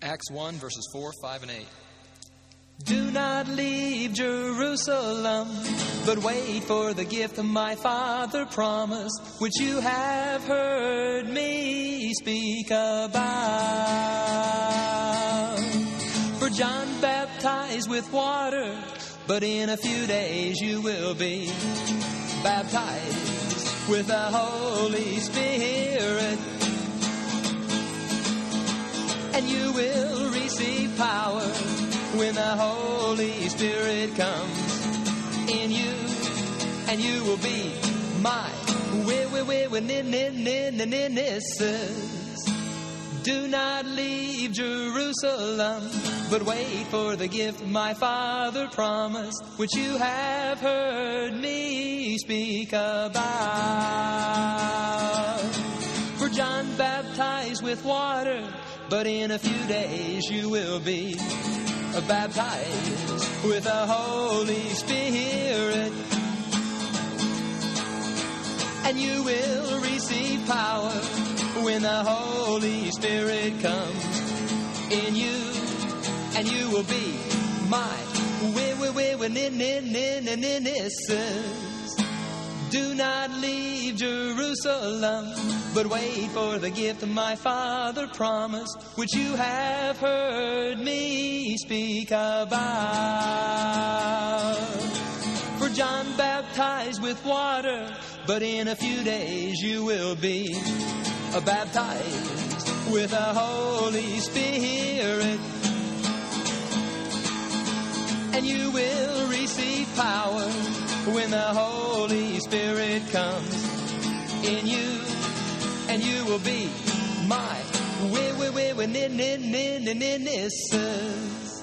Acts 1, verses 4, 5, and 8. Do not leave Jerusalem, but wait for the gift my Father promised, which you have heard me speak about. For John baptized with water, but in a few days you will be baptized with the Holy Spirit. And you will receive power when the Holy Spirit comes in you, and you will be my witnesses. Do not leave Jerusalem, but wait for the gift my Father promised, which you have heard me speak about. For John baptized with water, but in a few days you will be baptized with the Holy Spirit. And you will receive power when the Holy Spirit comes in you. And you will be my witnesses. Do not leave Jerusalem, but wait for the gift my Father promised, which you have heard me speak about. For John baptized with water, but in a few days you will be baptized with the Holy Spirit. And you will receive power when the Holy Spirit comes in you. And you will be my witnesses.